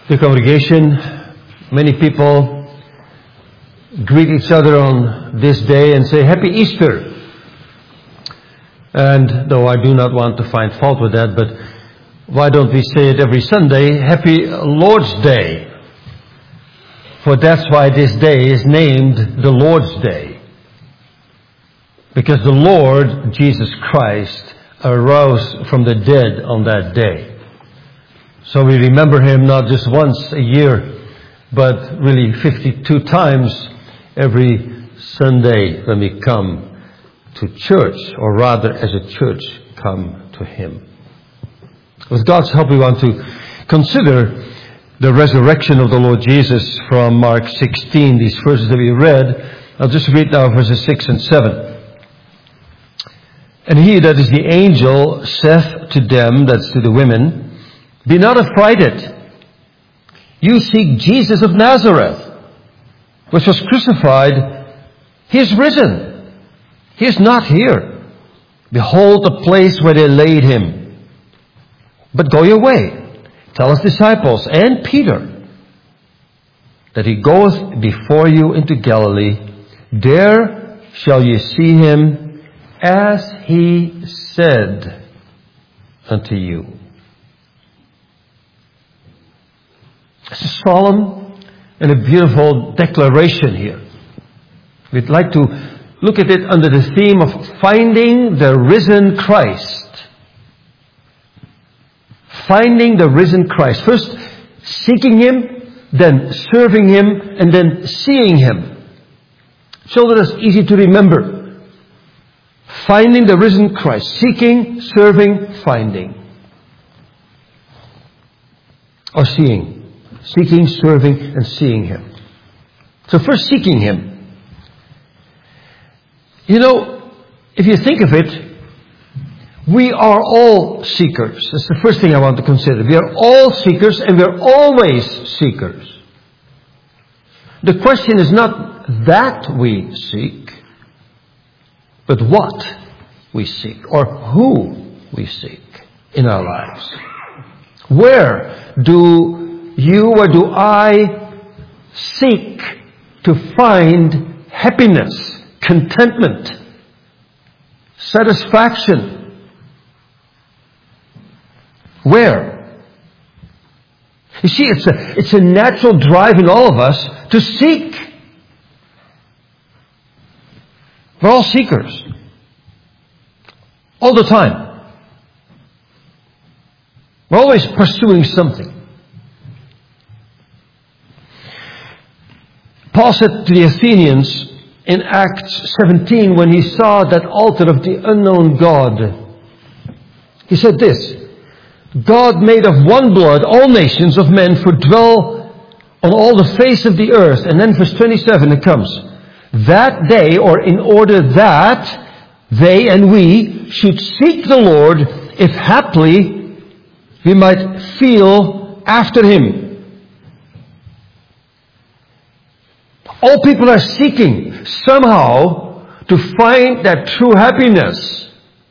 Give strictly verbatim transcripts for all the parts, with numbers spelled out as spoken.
The congregation, many people greet each other on this day and say, Happy Easter. And though I do not want to find fault with that, but why don't we say it every Sunday, Happy Lord's Day? For that's why this day is named the Lord's Day. Because the Lord, Jesus Christ, arose from the dead on that day. So we remember Him not just once a year, but really fifty-two times every Sunday when we come to church, or rather as a church come to Him. With God's help, we want to consider the resurrection of the Lord Jesus from Mark sixteen, these verses that we read. I'll just read now verses six and seven. And he, that is the angel, saith to them, that's to the women, Be not affrighted. You seek Jesus of Nazareth, which was crucified. He is risen. He is not here. Behold the place where they laid him. But go your way. Tell his disciples and Peter that he goeth before you into Galilee. There shall ye see him as he said unto you. It's a solemn and a beautiful declaration here. We'd like to look at it under the theme of finding the risen Christ. Finding the risen Christ. First, seeking Him, then serving Him, and then seeing Him. So that it's easy to remember. Finding the risen Christ. Seeking, serving, finding. Or seeing. Seeking, serving, and seeing Him. So first, seeking Him. You know, if you think of it, we are all seekers. That's the first thing I want to consider. We are all seekers, and we are always seekers. The question is not that we seek, but what we seek, or who we seek in our lives. Where do you or do I seek to find happiness, contentment, satisfaction? Where? You see, it's a, it's a natural drive in all of us to seek. We're all seekers. All the time. We're always pursuing something. Paul said to the Athenians in Acts seventeen, when he saw that altar of the unknown God, he said this, God made of one blood all nations of men for dwell on all the face of the earth. And then verse twenty-seven it comes. That day, or in order that they and we should seek the Lord, if haply we might feel after Him. All people are seeking somehow to find that true happiness.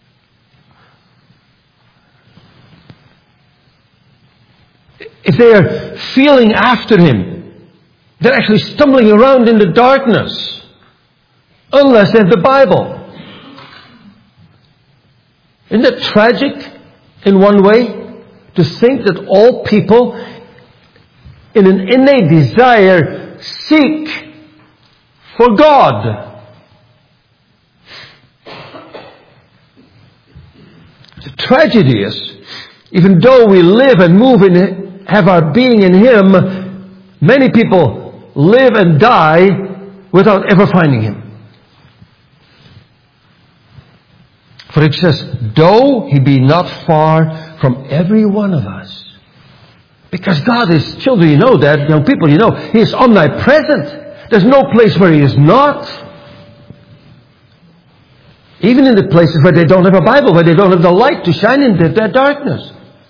If they are feeling after Him, they're actually stumbling around in the darkness. Unless they have the Bible. Isn't that tragic in one way? To think that all people in an innate desire seek for God. The tragedy is, even though we live and move and have our being in Him, many people live and die without ever finding Him. For it says, though He be not far from every one of us. Because God is, children, you know that, young people, you know, He is omnipresent. There's no place where He is not. Even in the places where they don't have a Bible, where they don't have the light to shine into their darkness.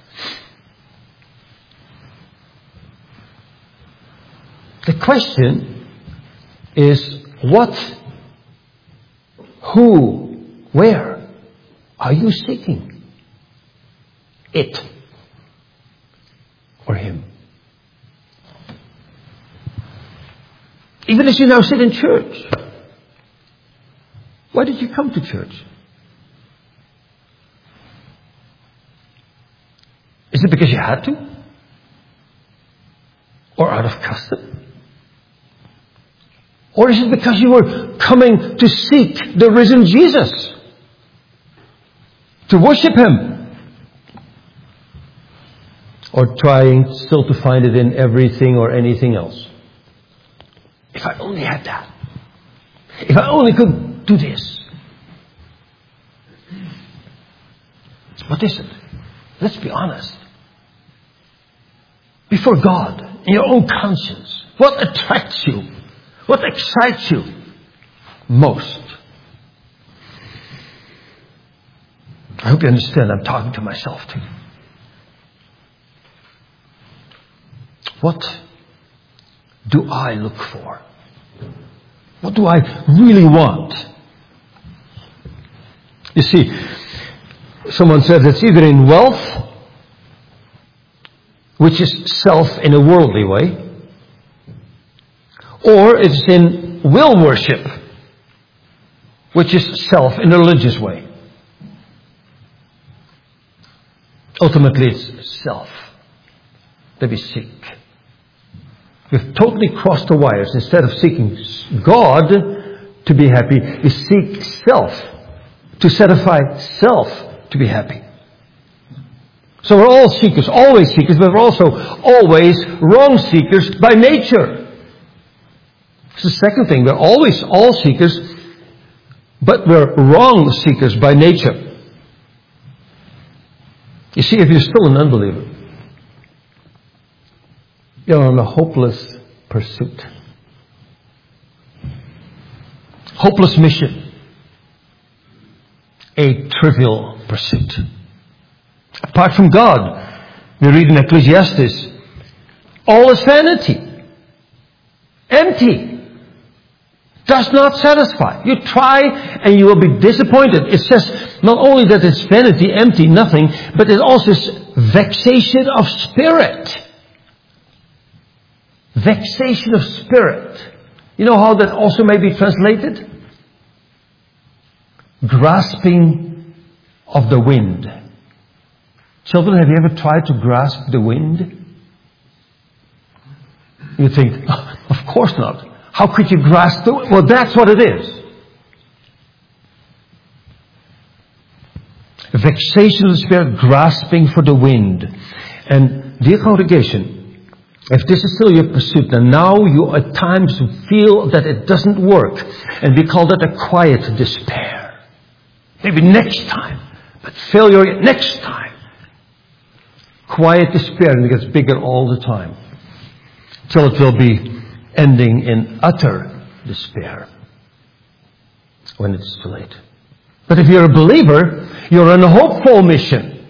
The question is, what, who, where are you seeking? It or Him? Even as you now sit in church. Why did you come to church? Is it because you had to? Or out of custom? Or is it because you were coming to seek the risen Jesus? To worship Him? Or trying still to find it in everything or anything else? If I only had that. If I only could do this. What is it? Let's be honest. Before God, in your own conscience, what attracts you? What excites you most? I hope you understand I'm talking to myself too. What do I look for? What do I really want? You see, someone said it's either in wealth, which is self in a worldly way, or it's in will worship, which is self in a religious way. Ultimately, it's self that we seek. We've totally crossed the wires. Instead of seeking God to be happy, we seek self to satisfy self to be happy. So we're all seekers, always seekers, but we're also always wrong seekers by nature. It's the second thing. We're always all seekers, but we're wrong seekers by nature. You see, if you're still an unbeliever, you're on a hopeless pursuit. Hopeless mission. A trivial pursuit. Apart from God, we read in Ecclesiastes, all is vanity. Empty. Does not satisfy. You try and you will be disappointed. It says not only that it's vanity, empty, nothing, but it also is vexation of spirit. Vexation of spirit. You know how that also may be translated? Grasping of the wind. Children, have you ever tried to grasp the wind? You think, oh, of course not. How could you grasp the wind? Well, that's what it is. Vexation of the spirit, grasping for the wind. And dear congregation, if this is still your pursuit, then now you at times feel that it doesn't work. And we call that a quiet despair. Maybe next time. But failure next time. Quiet despair, and it gets bigger all the time. Till it will be ending in utter despair. When it's too late. But if you're a believer, you're on a hopeful mission.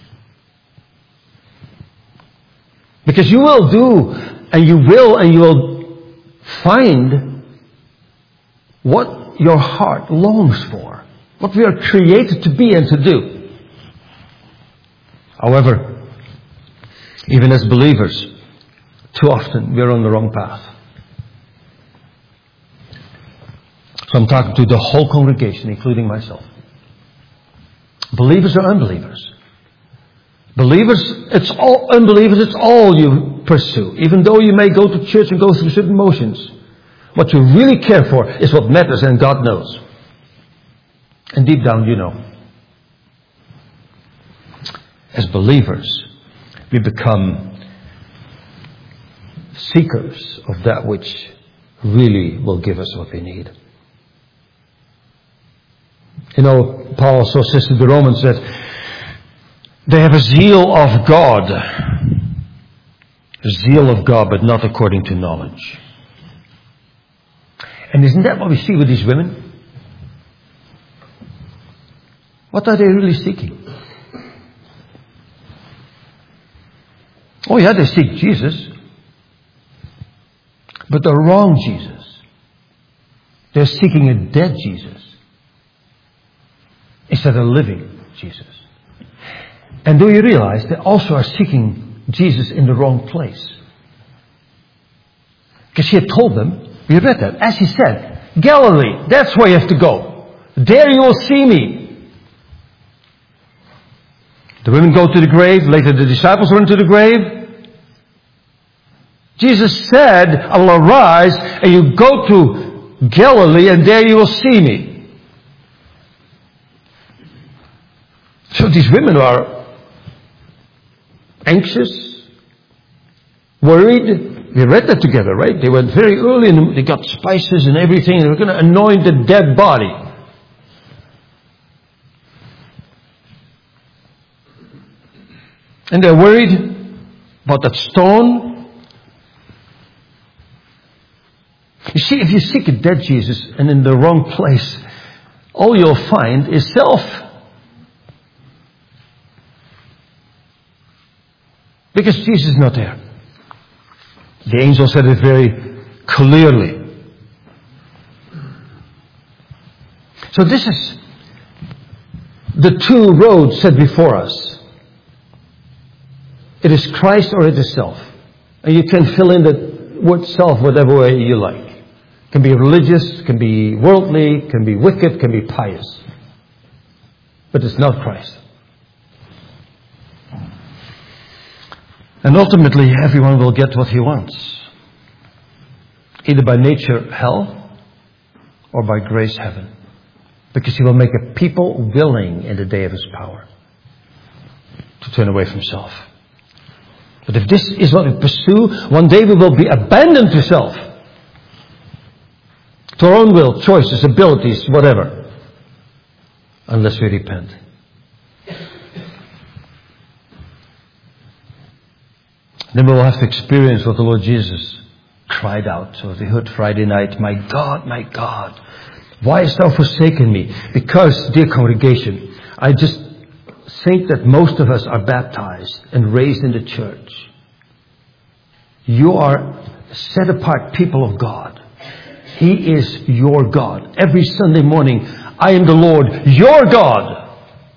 Because you will do, and you will, and you will find what your heart longs for. What we are created to be and to do. However, even as believers, too often we're on the wrong path. So I'm talking to the whole congregation, including myself. Believers or unbelievers. Believers, it's all, unbelievers, it's all you pursue. Even though you may go to church and go through certain motions. What you really care for is what matters, and God knows. And deep down you know. As believers, we become seekers of that which really will give us what we need. You know, Paul also says to the Romans that they have a zeal of God. A zeal of God, but not according to knowledge. And isn't that what we see with these women? What are they really seeking? Oh yeah, they seek Jesus. But the wrong Jesus. They're seeking a dead Jesus. Instead of a living Jesus. And do you realize they also are seeking Jesus in the wrong place? Because he had told them, We read that. As he said, Galilee, that's where you have to go. There you will see me. The women go to the grave. Later the disciples run to the grave. Jesus said, I will arise and you go to Galilee and there you will see me. So these women are anxious, worried. We read that together, right? They went very early and they got spices and everything. They were going to anoint the dead body. And they're worried about that stone. You see, if you seek a dead Jesus and in the wrong place, all you'll find is self. Because Jesus is not there. The angel said it very clearly. So this is the two roads set before us. It is Christ or it is self. And you can fill in the word self whatever way you like. It can be religious, can be worldly, can be wicked, can be pious. But it's not Christ. And ultimately, everyone will get what he wants. Either by nature, hell, or by grace, heaven. Because he will make a people willing in the day of his power to turn away from self. But if this is what we pursue, one day we will be abandoned to self. To our own will, choices, abilities, whatever. Unless we repent. Then we will have to experience what the Lord Jesus cried out. So they heard Friday night, my God, my God, why hast thou forsaken me? Because, dear congregation, I just think that most of us are baptized and raised in the church. You are set apart people of God. He is your God. Every Sunday morning, I am the Lord, your God.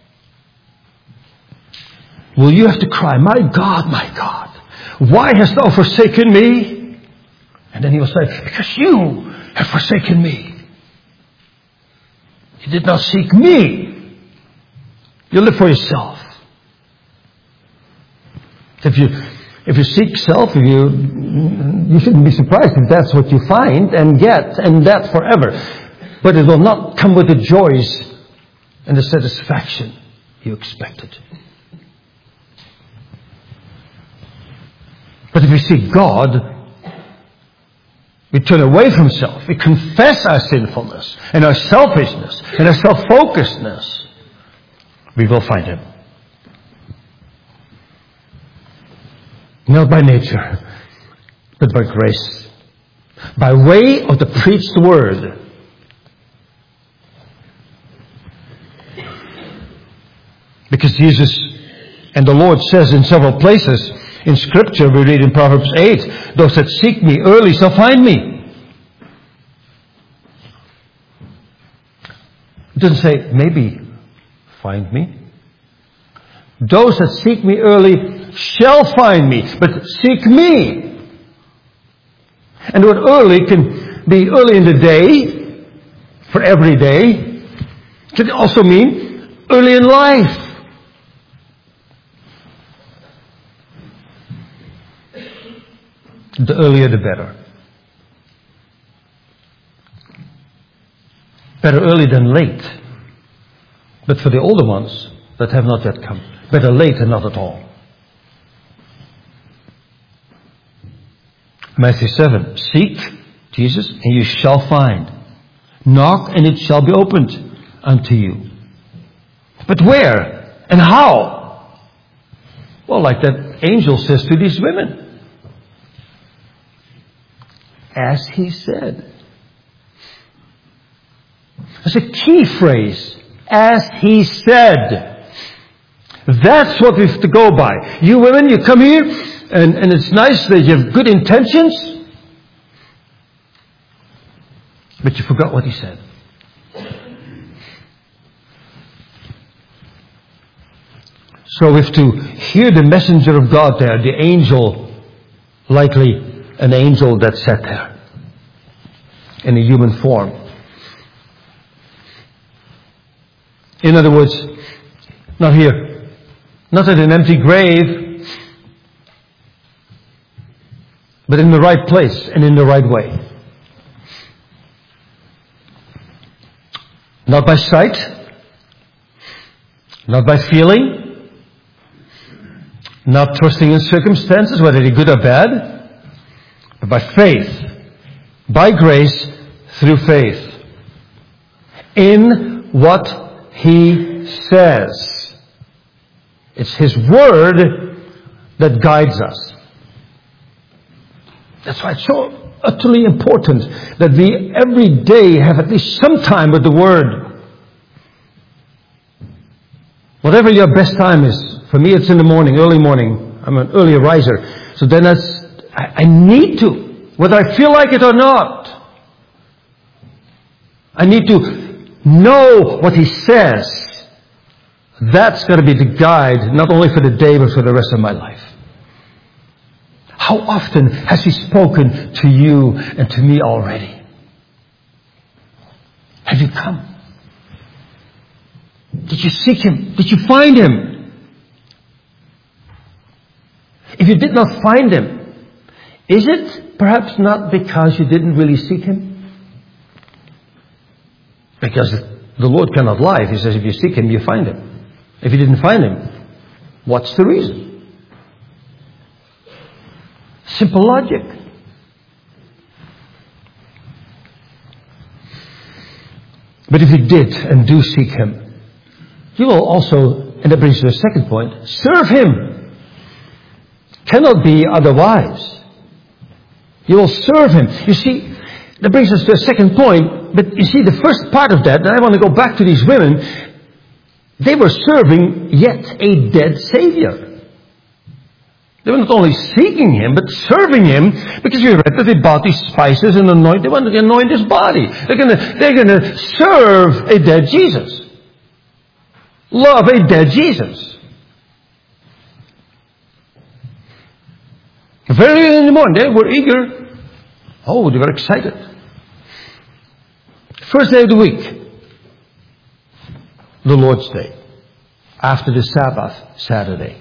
Will you have to cry, my God, my God, why hast thou forsaken me? And then he will say, because you have forsaken me. You did not seek me. You live for yourself. If you if you seek self, you you shouldn't be surprised if that's what you find and get, and that forever. But it will not come with the joys and the satisfaction you expected. But if we seek God, we turn away from self. We confess our sinfulness and our selfishness and our self-focusedness. We will find Him. Not by nature, but by grace. By way of the preached word. Because Jesus and the Lord says in several places, in Scripture, we read in Proverbs eight, those that seek me early shall find me. It doesn't say, maybe find me. Those that seek me early shall find me, but seek me. And the word early can be early in the day, for every day. It can also mean early in life. The earlier the better. Better early than late. But for the older ones that have not yet come, better late than not at all. Matthew seven, seek, Jesus, and you shall find. Knock, and it shall be opened unto you. But where and how? Well, like that angel says to these women. As he said. That's a key phrase. As he said. That's what we have to go by. You women, you come here, and, and it's nice that you have good intentions, but you forgot what he said. So we have to hear the messenger of God there, the angel, likely an angel that sat there. in a human form. In other words, not here, not at an empty grave, but in the right place and in the right way. Not by sight, not by feeling, not trusting in circumstances, whether they're good or bad, but by faith, by grace, through faith, in what He says. It's His Word that guides us. That's why it's so utterly important that we every day have at least some time with the Word. Whatever your best time is. For me it's in the morning, early morning. I'm an early riser. So then that's, I, I need to, whether I feel like it or not. I need to know what He says. That's got to be the guide, not only for the day, but for the rest of my life. How often has He spoken to you and to me already? Have you come? Did you seek Him? Did you find Him? If you did not find Him, is it perhaps not because you didn't really seek Him? Because the Lord cannot lie. He says if you seek Him, you find Him. If you didn't find Him, what's the reason? Simple logic. But if you did and do seek Him, you will also, and that brings to the second point, serve Him. Cannot be otherwise. You will serve Him. You see, that brings us to a second point, but you see the first part of that, and I want to go back to these women, they were serving yet a dead Savior. They were not only seeking Him, but serving Him, because we read that they bought these spices and anoint, they wanted to anoint His body. They're going to, they're going to serve a dead Jesus. Love a dead Jesus. Very early in the morning, they were eager. Oh, they were excited. First day of the week, the Lord's Day, after the Sabbath, Saturday.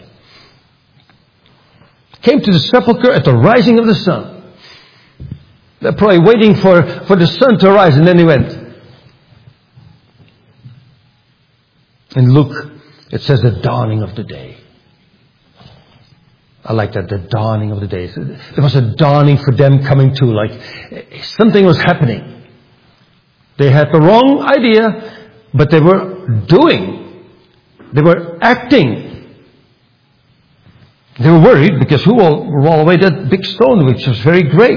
Came to the sepulchre at the rising of the sun. They're probably waiting for, for the sun to rise, and then they went. In Luke, it says the dawning of the day. I like that, the dawning of the day. There was a dawning for them coming to, like something was happening. They had the wrong idea, but they were doing. They were acting. They were worried because who will roll away that big stone, which was very great.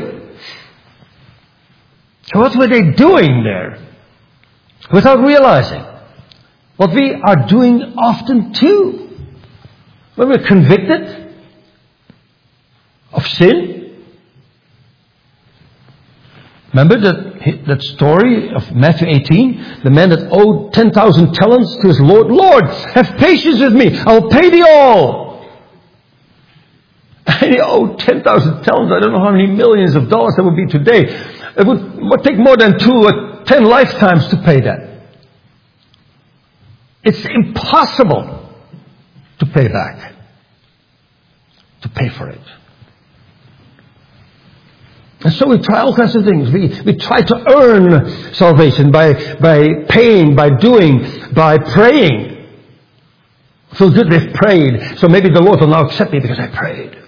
So what were they doing there? Without realizing. What we are doing often too. When we're convicted of sin. Remember that, that story of Matthew eighteen? The man that owed ten thousand talents to his Lord. Lord, have patience with me. I will pay thee all. And he owed ten thousand talents. I don't know how many millions of dollars that would be today. It would, would take more than two or ten lifetimes to pay that. It's impossible to pay back. To pay for it. And so we try all kinds of things. We, we try to earn salvation by, by paying, by doing, by praying. Feel good they've prayed, so maybe the Lord will now accept me because I prayed.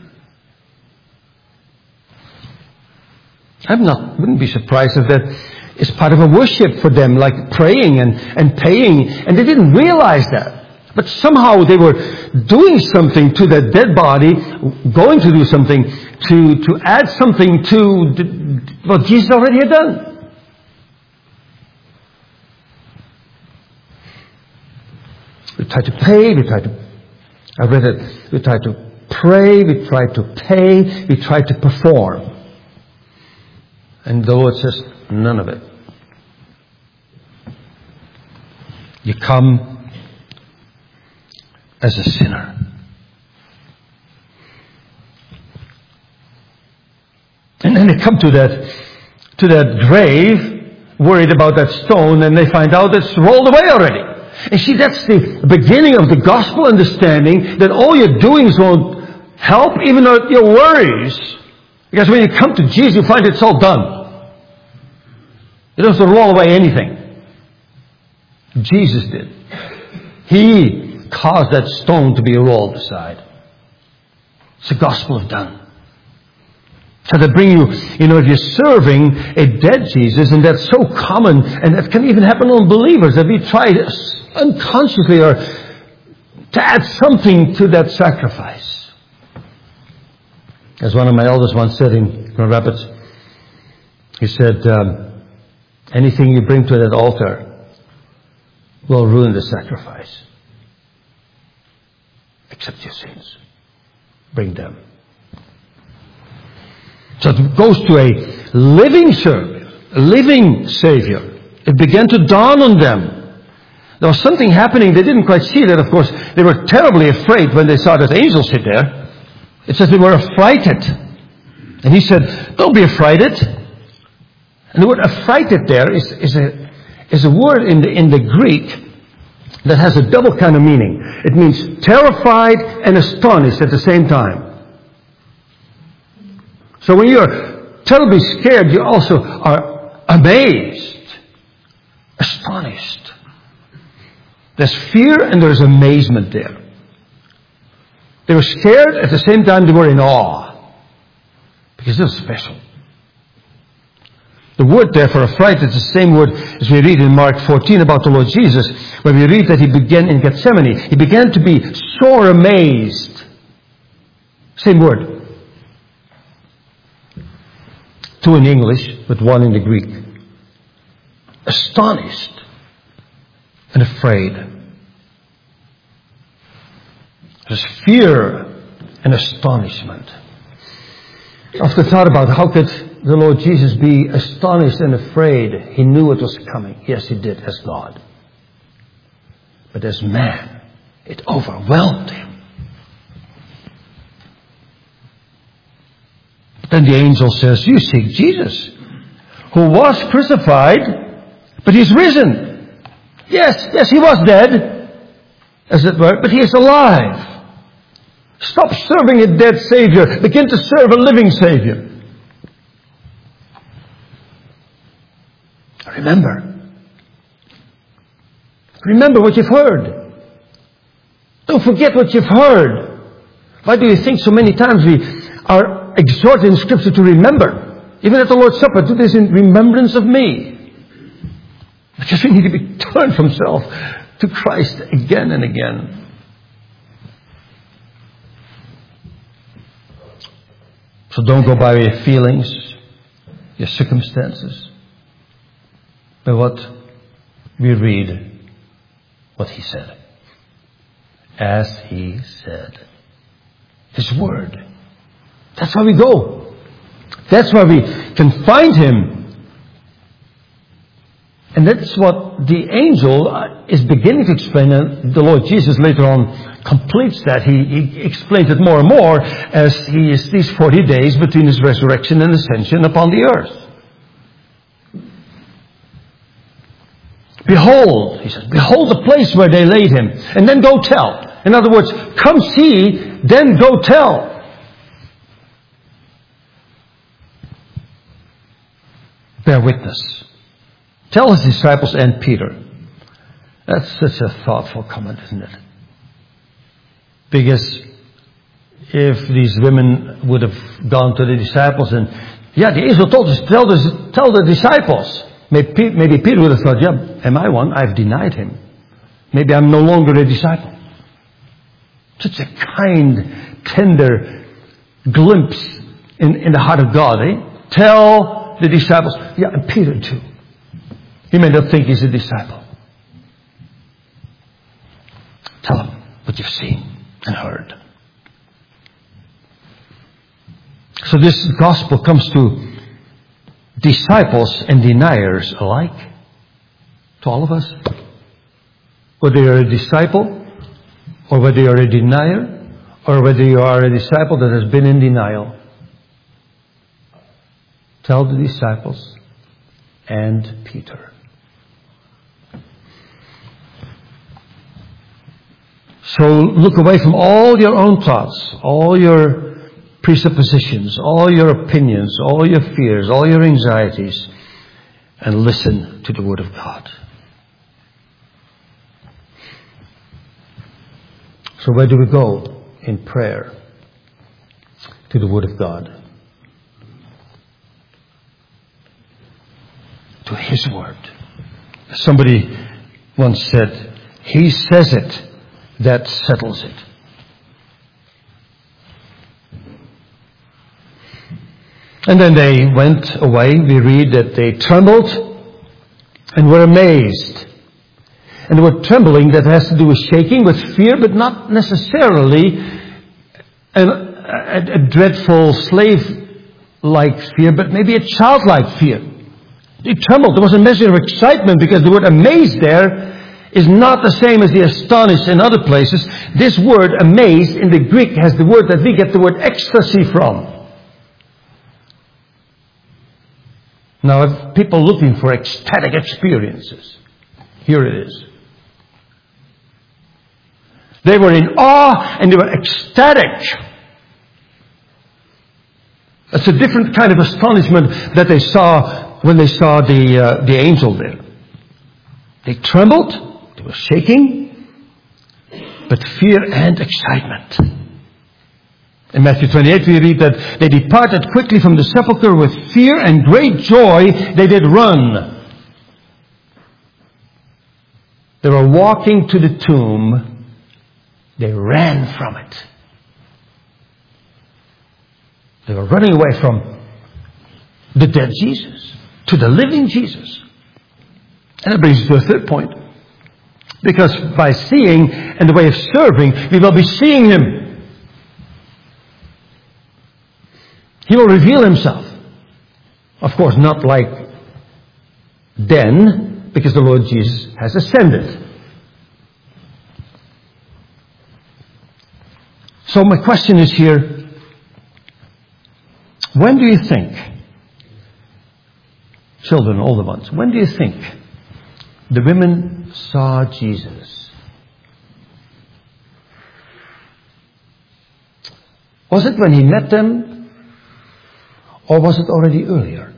I'm not, wouldn't be surprised if that is part of a worship for them, like praying and, and paying, and they didn't realize that. But somehow they were doing something to that dead body, going to do something to, to add something to the, what Jesus already had done. We try to pay, we try to, I read it, we try to pray, we try to pay, we try to perform. And the Lord says, none of it. You come as a sinner. And then they come to that to that grave, worried about that stone, and they find out it's rolled away already. And see, that's the beginning of the gospel understanding, that all your doings won't help, even though your worries. Because when you come to Jesus, you find it's all done. You don't have to roll away anything. Jesus did. He caused that stone to be rolled aside. It's the gospel of done. So they bring you, you know, if you're serving a dead Jesus, and that's so common, and that can even happen on believers, that we try unconsciously or to add something to that sacrifice. As one of my elders once said in Grand Rapids, he said, um, anything you bring to that altar will ruin the sacrifice. Except your sins. Bring them. So it goes to a living Savior, a living Savior. It began to dawn on them. There was something happening. They didn't quite see that, of course. They were terribly afraid when they saw that angel sit there. It says they were affrighted. And he said, don't be affrighted. And the word affrighted there is, is, a, is a word in the, in the Greek that has a double kind of meaning. It means terrified and astonished at the same time. So when you're terribly scared, you also are amazed, astonished. There's fear and there's amazement there. They were scared, at the same time they were in awe. Because it was special. The word there for affright is the same word as we read in Mark fourteen about the Lord Jesus, where we read that he began in Gethsemane. He began to be sore amazed. Same word. Two in English, but one in the Greek. Astonished and afraid. There's fear and astonishment. I often thought about how could the Lord Jesus be astonished and afraid. He knew it was coming. Yes, he did, as God. But as man, it overwhelmed him. Then the angel says, you seek Jesus, who was crucified, but he's risen. Yes, yes, he was dead, as it were, but he is alive. Stop serving a dead Savior. Begin to serve a living Savior. Remember. Remember what you've heard. Don't forget what you've heard. Why do you think so many times we are exhorted in Scripture to remember? Even at the Lord's Supper, do this in remembrance of me. Because we need to be turned from self to Christ again and again. So don't go by your feelings, your circumstances, but what we read, what he said. As he said. His word. That's why we go. That's why we can find him. And that's what the angel is beginning to explain. And the Lord Jesus later on completes that. He, he explains it more and more as he is these forty days between his resurrection and ascension upon the earth. Behold, he says, behold the place where they laid him. And then go tell. In other words, come see, then go tell. Bear witness. Tell his disciples and Peter. That's such a thoughtful comment, isn't it? Because if these women would have gone to the disciples and, yeah, the angel told us, tell the, tell the disciples. Maybe, maybe Peter would have thought, yeah, am I one? I've denied him. Maybe I'm no longer a disciple. Such a kind, tender glimpse in, in the heart of God, eh? Tell the disciples. Yeah, and Peter too. He may not think he's a disciple. Tell him what you've seen and heard. So this gospel comes to disciples and deniers alike. To all of us. Whether you're a disciple, or whether you're a denier, or whether you are a disciple that has been in denial. Tell the disciples and Peter. So look away from all your own thoughts, all your presuppositions, all your opinions, all your fears, all your anxieties, and listen to the Word of God. So where do we go in prayer? To the Word of God. To His Word. Somebody once said, He says it, that settles it. And then they went away. We read that they trembled and were amazed. And the word trembling, that has to do with shaking, with fear, but not necessarily a, a, a dreadful slave-like fear, but maybe a childlike fear. They trembled. There was a measure of excitement because the word amazed there is not the same as the astonished in other places. This word amazed in the Greek has the word that we get the word ecstasy from. Now, if people looking for ecstatic experiences, here it is. They were in awe and they were ecstatic. It's a different kind of astonishment that they saw when they saw the uh, the angel there. They trembled, they were shaking, but fear and excitement. In Matthew twenty-eight we read that they departed quickly from the sepulchre with fear and great joy. They did run. They were walking to the tomb. They ran from it. They were running away from the dead Jesus to the living Jesus. And that brings us to a third point. Because by seeing and the way of serving, we will be seeing Him. He will reveal Himself. Of course, not like then, because the Lord Jesus has ascended. So my question is here, when do you think, children, older ones, when do you think the women saw Jesus? Was it when He met them, or was it already earlier?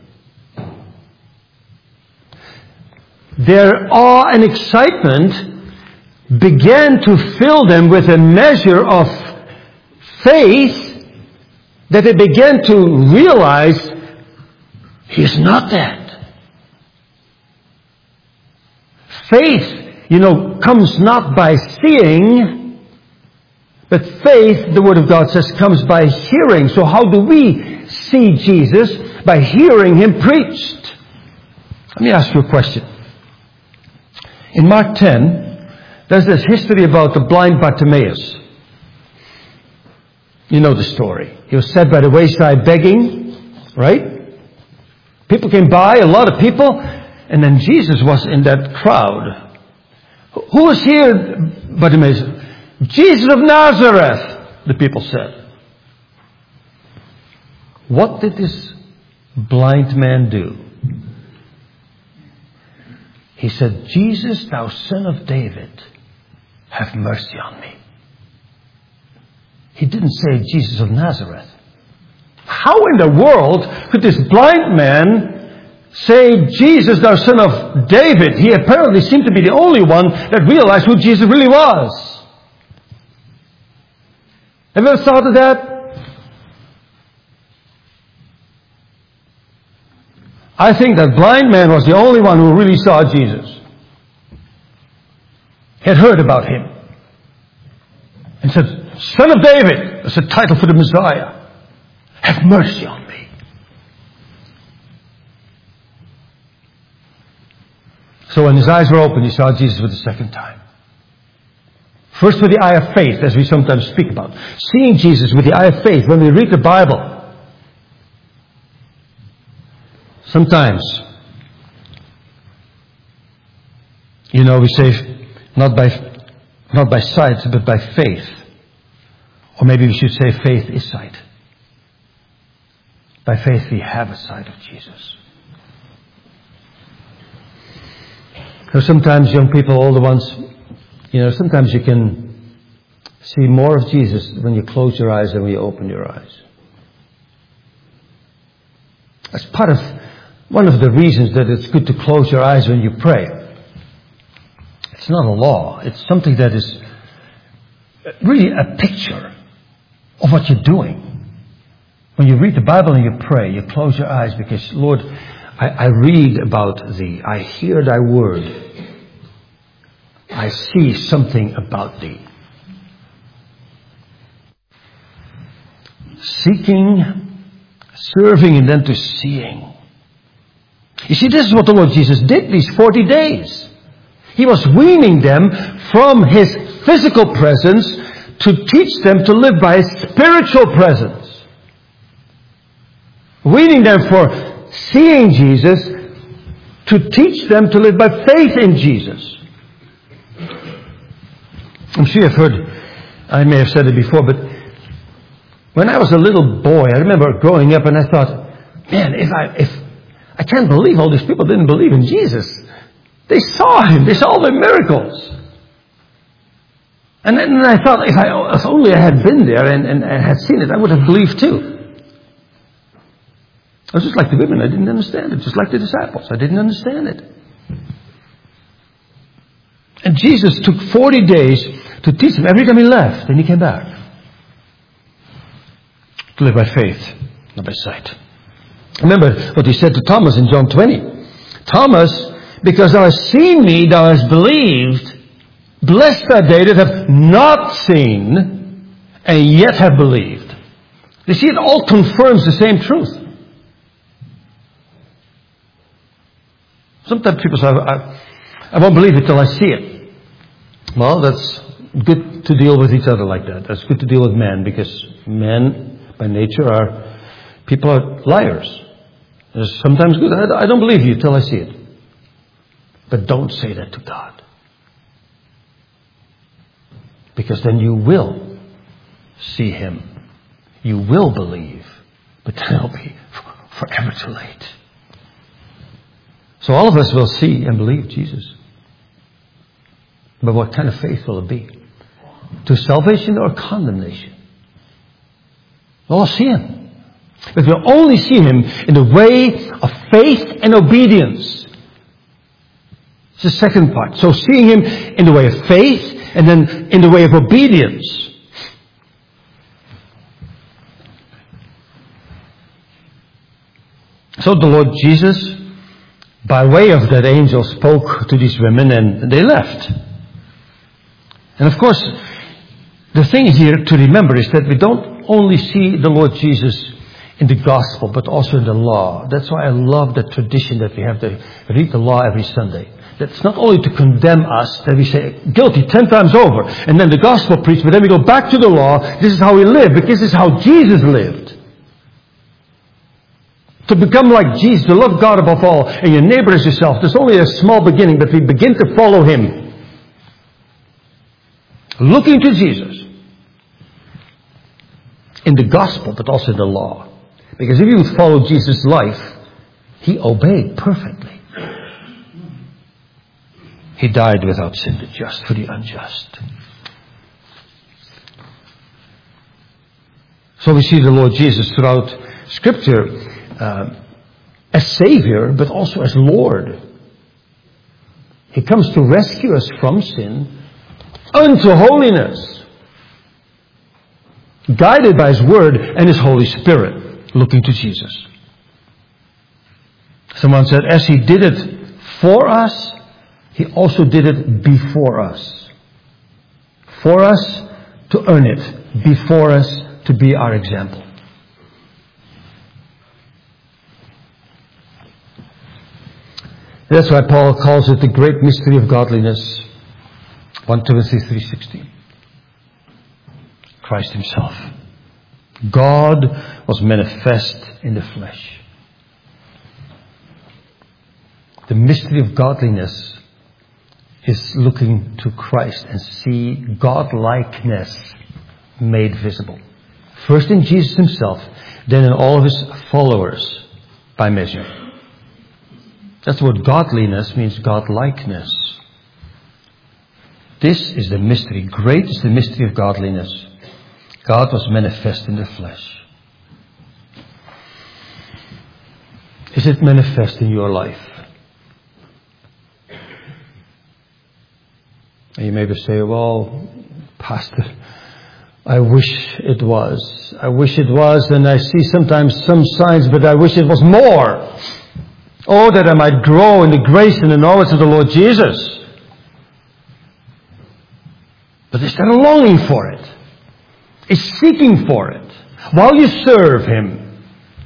Their awe and excitement began to fill them with a measure of faith that they began to realize He's not dead. Faith, you know, comes not by seeing, but faith, the Word of God says, comes by hearing. So how do we see Jesus? By hearing Him preached. Let me ask you a question. In Mark ten, there's this history about the blind Bartimaeus. You know the story. He was sat by the wayside begging, right? People came by, a lot of people, and then Jesus was in that crowd. Who is here, Bartimaeus? Jesus of Nazareth, the people said. What did this blind man do? He said, Jesus, thou son of David, have mercy on me. He didn't say Jesus of Nazareth. How in the world could this blind man say, Jesus, thou son of David? He apparently seemed to be the only one that realized who Jesus really was. Have you ever thought of that? I think that blind man was the only one who really saw Jesus. He had heard about Him. And said, Son of David, that's a title for the Messiah. Have mercy on me. So when his eyes were opened, he saw Jesus for the second time. First with the eye of faith, as we sometimes speak about. Seeing Jesus with the eye of faith when we read the Bible. Sometimes, you know, we say not by not by sight, but by faith. Or maybe we should say faith is sight. By faith we have a sight of Jesus. So sometimes young people, all the ones, you know, sometimes you can see more of Jesus when you close your eyes than when you open your eyes. That's part of, one of the reasons that it's good to close your eyes when you pray. It's not a law. It's something that is really a picture of what you're doing. When you read the Bible and you pray, you close your eyes because, Lord, I, I read about Thee. I hear Thy word. I see something about Thee. Seeking, serving, and then to seeing. You see, this is what the Lord Jesus did these forty days. He was weaning them from His physical presence to teach them to live by His spiritual presence. Weaning them for seeing Jesus to teach them to live by faith in Jesus. I'm sure you've heard, I may have said it before, but when I was a little boy, I remember growing up and I thought, man, if I, if, I can't believe all these people didn't believe in Jesus. They saw Him. They saw all the miracles. And then I thought, if, I, if only I had been there and, and, and had seen it, I would have believed too. I was just like the women. I didn't understand it. Just like the disciples. I didn't understand it. And Jesus took forty days to teach them. Every time He left, then He came back. To live by faith, not by sight. Remember what He said to Thomas in John twenty. Thomas, because thou hast seen me, thou hast believed. Blessed are they that have not seen and yet have believed. You see, it all confirms the same truth. Sometimes people say, I, I won't believe it till I see it. Well, that's good to deal with each other like that. That's good to deal with men, because men by nature are, people are liars. It's sometimes good. I, I don't believe you till I see it. But don't say that to God. Because then you will see Him. You will believe. But then it'll be forever too late. So all of us will see and believe Jesus. But what kind of faith will it be? To salvation or condemnation? We'll see Him. But we'll only see Him in the way of faith and obedience. It's the second part. So seeing Him in the way of faith and then in the way of obedience. So the Lord Jesus, by way of that angel, spoke to these women and they left. And of course, the thing here to remember is that we don't only see the Lord Jesus in the gospel, but also in the law. That's why I love the tradition that we have to read the law every Sunday. That's not only to condemn us, that we say guilty ten times over, and then the gospel preached, but then we go back to the law. This is how we live, because this is how Jesus lived. To become like Jesus, to love God above all, and your neighbor as yourself. There's only a small beginning, but we begin to follow Him. Looking to Jesus. In the gospel, but also in the law. Because if you would follow Jesus' life, He obeyed perfectly. He died without sin, the just for the unjust. So we see the Lord Jesus throughout Scripture uh, as Savior, but also as Lord. He comes to rescue us from sin unto holiness, guided by His Word and His Holy Spirit, looking to Jesus. Someone said, as He did it for us, He also did it before us. For us to earn it, before us to be our example. That's why Paul calls it the great mystery of godliness. First Timothy three sixteen. Christ Himself. God was manifest in the flesh. The mystery of godliness is looking to Christ and see God-likeness made visible. First in Jesus Himself, then in all of His followers by measure. That's what godliness means, godlikeness. This is the mystery. Great is the mystery of godliness. God was manifest in the flesh. Is it manifest in your life? And you maybe say, well, Pastor, I wish it was. I wish it was, and I see sometimes some signs, but I wish it was more. Oh, that I might grow in the grace and the knowledge of the Lord Jesus. But is there a longing for it? Is seeking for it while you serve Him?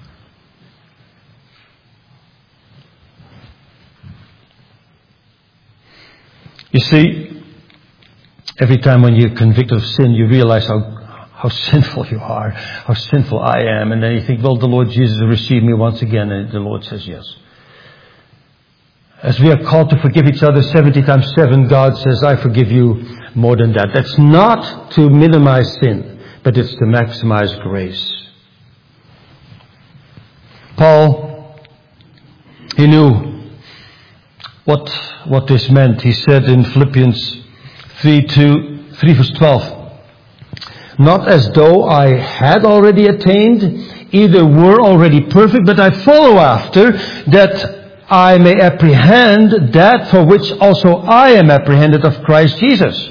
You see, every time when you're convicted of sin, you realize how how sinful you are, how sinful I am, and then you think, well, the Lord Jesus will receive me once again, and the Lord says yes. As we are called to forgive each other seventy times seven, God says, I forgive you more than that. That's not to minimize sin, but it's to maximize grace. Paul, he knew what, what this meant. He said in Philippians three, two, three verse twelve, not as though I had already attained, either were already perfect, but I follow after, that I may apprehend that for which also I am apprehended of Christ Jesus.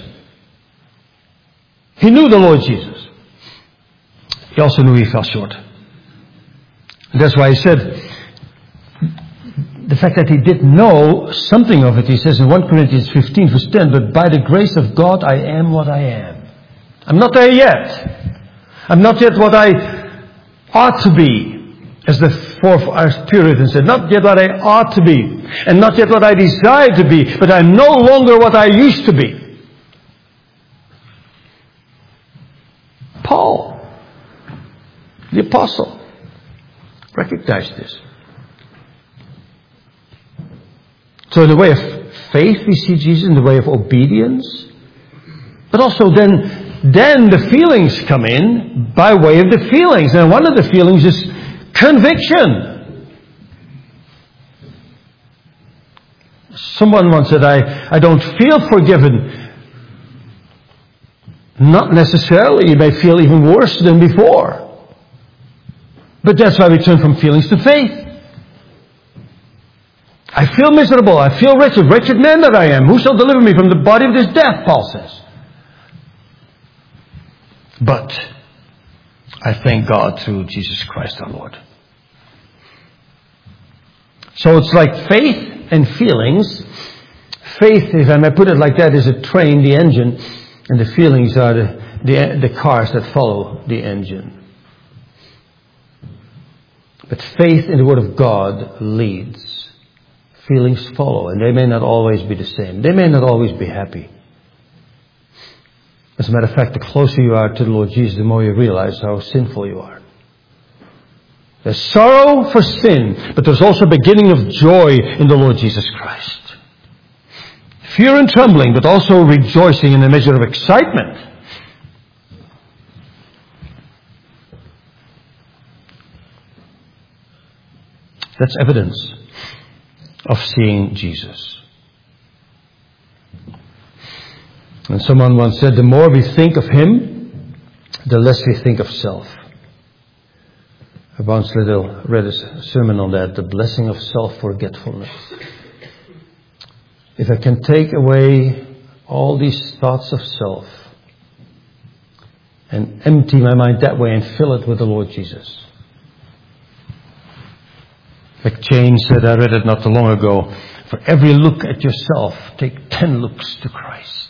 He knew the Lord Jesus. He also knew he fell short. And that's why he said, the fact that he did know something of it, he says in First Corinthians fifteen verse ten, but by the grace of God I am what I am. I'm not there yet. I'm not yet what I ought to be. As the fourth Puritans said, not yet what I ought to be, and not yet what I desire to be, but I'm no longer what I used to be. Paul, the apostle, recognized this. So in the way of faith we see Jesus, in the way of obedience, but also then, then the feelings come in by way of the feelings. And one of the feelings is conviction. Someone once said, I, I don't feel forgiven. Not necessarily. You may feel even worse than before. But that's why we turn from feelings to faith. I feel miserable. I feel wretched. Wretched man that I am. Who shall deliver me from the body of this death, Paul says. But I thank God through Jesus Christ our Lord. So it's like faith and feelings. Faith, if I may put it like that, is a train, the engine, and the feelings are the, the, the cars that follow the engine. But faith in the Word of God leads. Feelings follow, and they may not always be the same. They may not always be happy. As a matter of fact, the closer you are to the Lord Jesus, the more you realize how sinful you are. There's sorrow for sin, but there's also a beginning of joy in the Lord Jesus Christ. Fear and trembling, but also rejoicing in a measure of excitement. That's evidence of seeing Jesus. And someone once said, the more we think of Him, the less we think of self. I once little read a sermon on that, the blessing of self-forgetfulness. If I can take away all these thoughts of self and empty my mind that way and fill it with the Lord Jesus. Like Jane said, I read it not too long ago, for every look at yourself, take ten looks to Christ.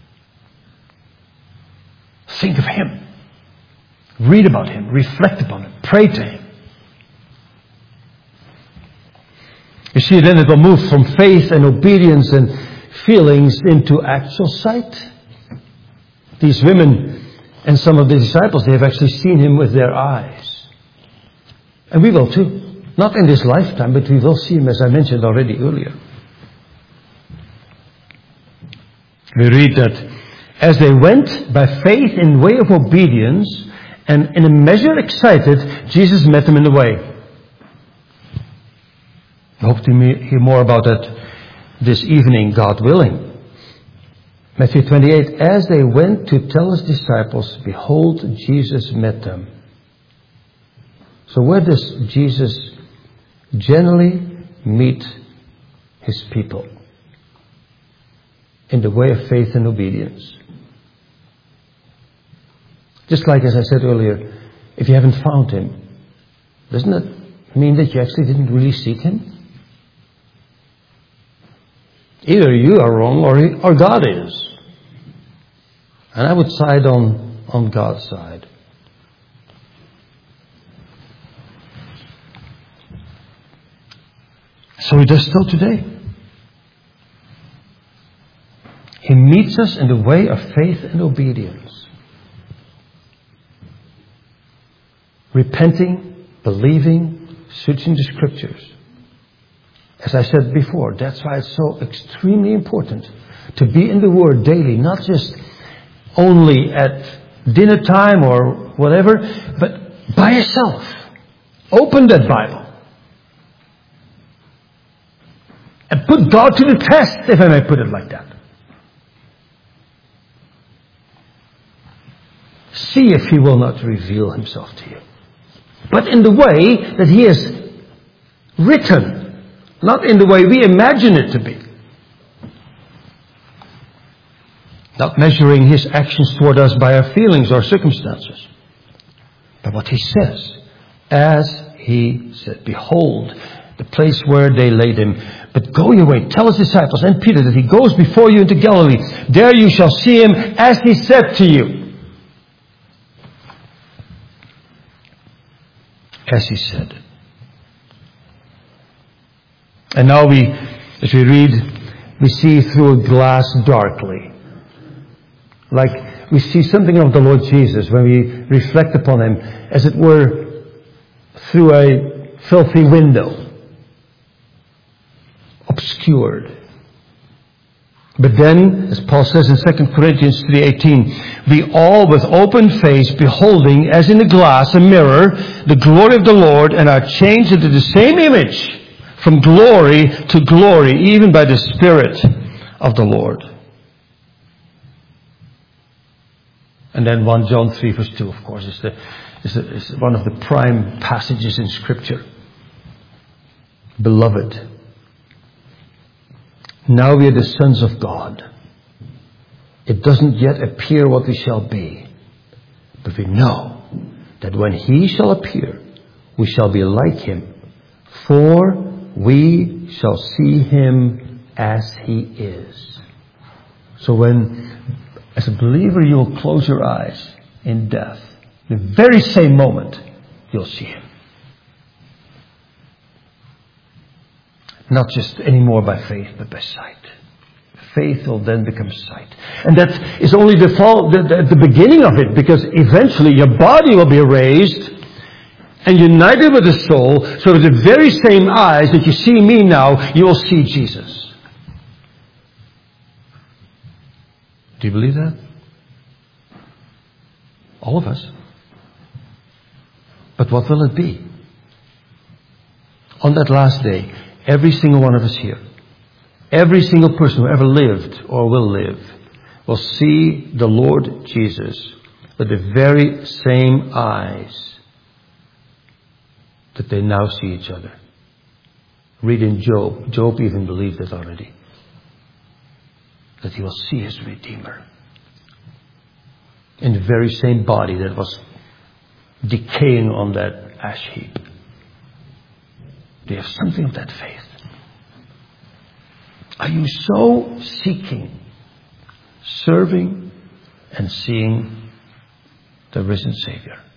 Think of Him. Read about Him. Reflect upon Him. Pray to Him. You see, then it will move from faith and obedience and feelings into actual sight. These women and some of the disciples, they have actually seen Him with their eyes. And we will too. Not in this lifetime, but we will see Him, as I mentioned already earlier. We read that as they went by faith in way of obedience and in a measure excited, Jesus met them in the way. I hope to hear more about that this evening, God willing. Matthew twenty-eight, as they went to tell his disciples, behold, Jesus met them. So where does Jesus generally meet his people? In the way of faith and obedience. Just like as I said earlier, if you haven't found him, doesn't that mean that you actually didn't really seek him? Either you are wrong or, he, or God is. And I would side on, on God's side. So he does still today. He meets us in the way of faith and obedience. Repenting, believing, searching the Scriptures. As I said before, that's why it's so extremely important to be in the Word daily, not just only at dinner time or whatever, but by yourself. Open that Bible. And put God to the test, if I may put it like that. See if he will not reveal himself to you. But in the way that he is written. Not in the way we imagine it to be. Not measuring his actions toward us by our feelings or circumstances. But what he says. As he said, behold, the place where they laid him. But go your way, tell his disciples and Peter that he goes before you into Galilee. There you shall see him as he said to you. As he said. And now we, as we read, we see through a glass darkly. Like we see something of the Lord Jesus when we reflect upon him, as it were, through a filthy window. Obscured. But then, as Paul says in Second Corinthians three eighteen, we all with open face beholding as in a glass, a mirror, the glory of the Lord, and are changed into the same image from glory to glory, even by the Spirit of the Lord. And then First John three verse two, of course, is, the, is, the, is one of the prime passages in Scripture. Beloved, now we are the sons of God. It doesn't yet appear what we shall be. But we know that when he shall appear, we shall be like him. For we shall see him as he is. So when, as a believer, you'll close your eyes in death, the very same moment, you'll see him. Not just anymore by faith, but by sight. Faith will then become sight. And that is only the, fall, the, the, the beginning of it, because eventually your body will be raised and united with the soul, so with the very same eyes that you see me now, you will see Jesus. Do you believe that? All of us. But what will it be? On that last day, every single one of us here, every single person who ever lived or will live, will see the Lord Jesus with the very same eyes that they now see each other. Read in Job. Job even believed it already. That he will see his Redeemer. In the very same body that was decaying on that ash heap. Do you have something of that faith? Are you so seeking, serving, and seeing the risen Savior?